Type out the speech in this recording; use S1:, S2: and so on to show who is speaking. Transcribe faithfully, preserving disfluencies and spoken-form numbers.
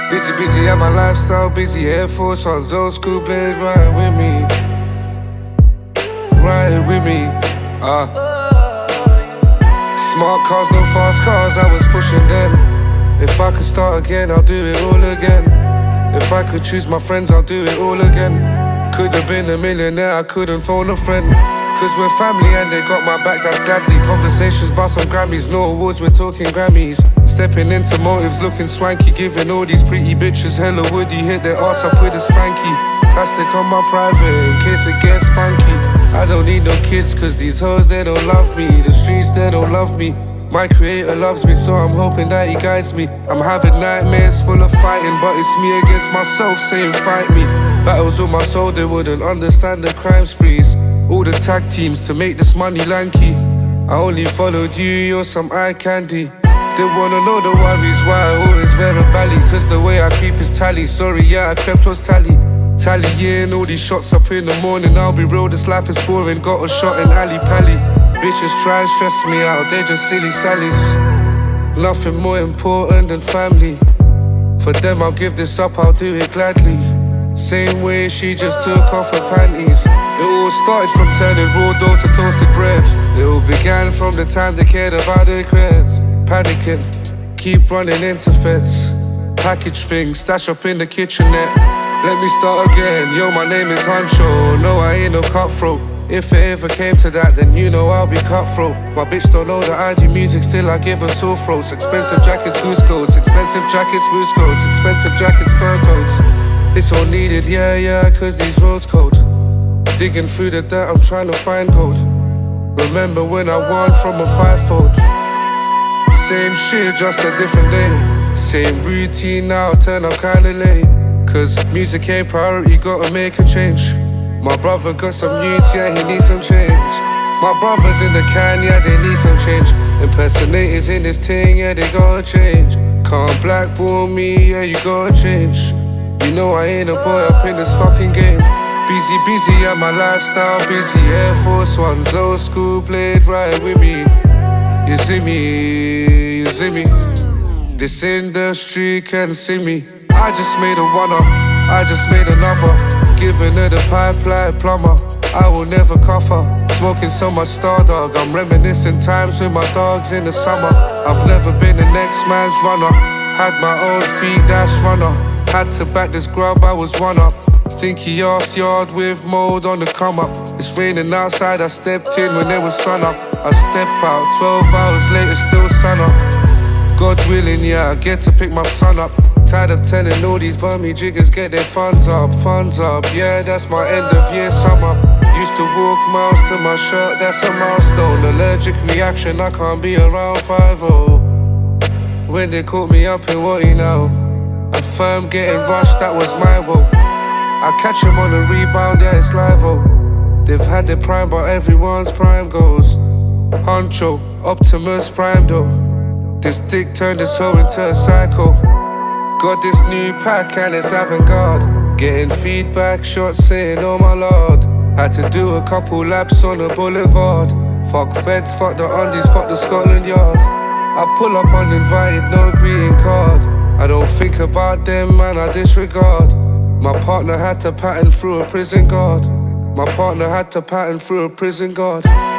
S1: Busy, busy at my lifestyle, busy Air Force Ones, old school blade, right with me, right with me. Ah, uh. Smart cars, no fast cars, I was pushing them. If I could start again, I'll do it all again. If I could choose my friends, I'll do it all again. Could've been a millionaire, I couldn't phone a friend. Cause we're family and they got my back, that's gladly. Conversations about some Grammys, no awards, we're talking Grammys. Stepping into motives, looking swanky, giving all these pretty bitches hella woody. Hit their ass up with a spanky. Plastic on my private, in case it gets spunky. I don't need no kids, cause these hoes, they don't love me. The streets, they don't love me. My creator loves me, so I'm hoping that he guides me. I'm having nightmares full of fighting, but it's me against myself saying fight me. Battles with my soul, they wouldn't understand the crime sprees. All the tag teams to make this money lanky. I only followed you, you're some eye candy. They wanna know the worries why I always wear a belly. Cause the way I creep is tally. Sorry, yeah, I crept was tally. Tallying all these shots up in the morning. I'll be real, this life is boring. Got a shot in Ali Pally. Bitches try and stress me out, they just silly sallies. Nothing more important than family. For them I'll give this up, I'll do it gladly. Same way she just took off her panties. It all started from turning raw dough to toasted bread. It all began from the time they cared about their cred. Panicking, keep running into feds. Package things, stash up in the kitchenette. Let me start again, yo my name is Huncho. No I ain't no cutthroat. If it ever came to that, then you know I'll be cutthroat. My bitch don't know that I do music, still I give her sore throats. Expensive jackets, goose coats. Expensive jackets, moose coats. Expensive jackets, fur coats. It's all needed, yeah, yeah, cause these roads cold. Digging through the dirt, I'm trying to find gold. Remember when I won from a fivefold. Same shit, just a different day. Same routine now, turn up kinda late. Cause music ain't priority, gotta make a change. My brother got some youths, yeah, he needs some change. My brothers in the can, yeah, they need some change. Impersonators in this thing, yeah, they gotta change. Can't blackball me, yeah, you gotta change. You know I ain't a boy up in this fucking game. Busy, busy at my lifestyle, busy Air Force Ones, old school blade right with me. You see me, you see me. This industry can see me. I just made a one-up, I just made another. Giving her the pipe like plumber, I will never cuff her. Smoking so much Star Dog, I'm reminiscing times with my dogs in the summer. I've never been the next man's runner. Had my own feet, dash runner. Had to back this grub, I was one up. Stinky ass yard with mold on the come up. It's raining outside, I stepped in when there was sun up. I step out, twelve hours later, still sun up. God willing, yeah, I get to pick my son up. Tired of telling all these bummy jiggers get their funds up, funds up. Yeah, that's my end of year sum up. Used to walk miles to my shirt, that's a milestone. Allergic reaction, I can't be around five oh. When they caught me up in what you know, a firm getting rushed, that was my woe. I catch them on a rebound, yeah, it's live oh. They've had their prime, but everyone's prime goes. Huncho, Optimus Prime though. This dick turned this hoe into a psycho. Got this new pack and it's avant-garde. Getting feedback shots saying, oh my lord. Had to do a couple laps on the boulevard. Fuck feds, fuck the undies, fuck the Scotland Yard. I pull up uninvited, no greeting card. I don't think about them, man, I disregard. My partner had to pattern through a prison guard. My partner had to pattern through a prison guard.